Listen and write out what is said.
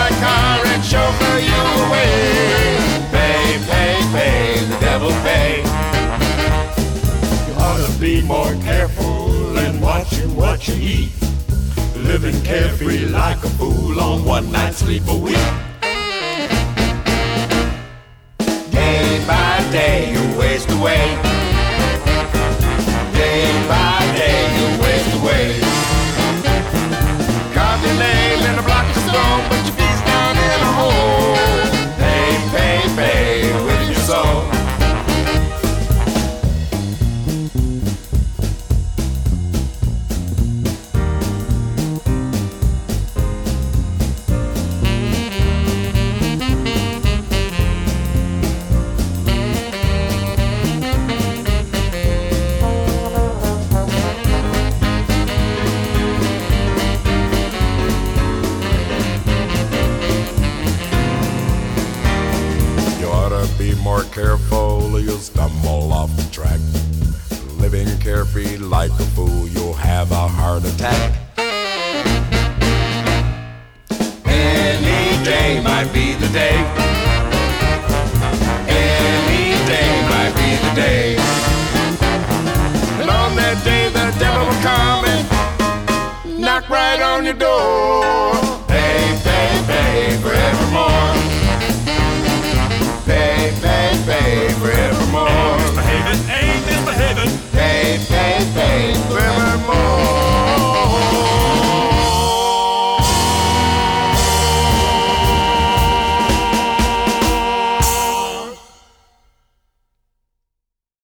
my car and chauffeur you away. Pay, pay, pay, the devil pay. You ought to be more careful and watching what you eat. Living carefree like a fool on one night's sleep a week. Day by day you waste away. Day by day you waste away. Carve your name in a block of stone, but your feet's down in a hole. Pay, pay, pay with your soul. Be more careful or you'll stumble off the track. Living carefree like a fool, you'll have a heart attack. Any day might be the day. Any day might be the day. And on that day the devil will come and knock right on your door.